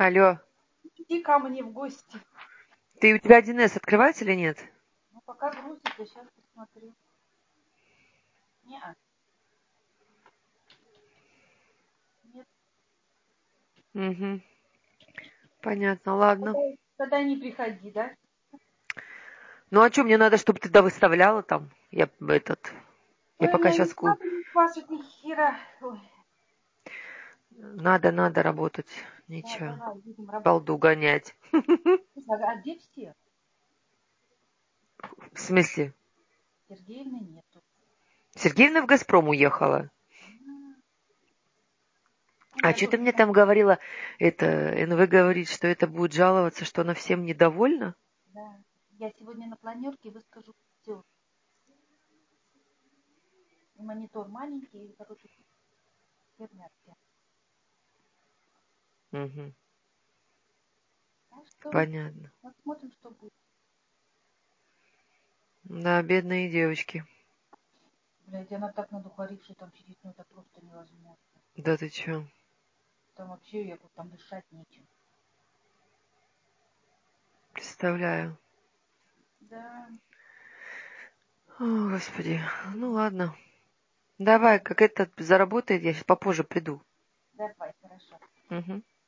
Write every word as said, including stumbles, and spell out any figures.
Алло, Иди ко мне в гости. ты у тебя один эс открывается или нет? Ну, пока грузится, сейчас посмотрю. Неа. Нет. Угу. Понятно, ладно. Тогда, тогда не приходи, да? Ну а что, мне надо, чтобы ты довыставляла там? Я этот. Я Ой, у пока меня не сейчас ку. надо не пашет ни хера. Ой, Надо, надо работать. да, Ничего. давай, будем работать. Балду гонять. Слушай, а где все? В смысле? Сергеевны нету. Сергеевна в Газпром уехала. М, Ну, А я что ты тоже мне знаю. там говорила? Это эн вэ говорит, что это будет жаловаться, что она всем недовольна? Да. Я сегодня на планерке выскажу все. И монитор маленький, и, короче, херня вся. Угу. Так что Понятно. посмотрим, что будет. Да, бедные девочки. Блядь, она так надухарившая там сидит, ну это просто невозможно. Да ты чё? Там вообще, я говорю, там дышать нечем. Представляю. Да. О, Господи. Ну ладно. Давай, как это заработает, я сейчас попозже приду. Давай, хорошо. Угу.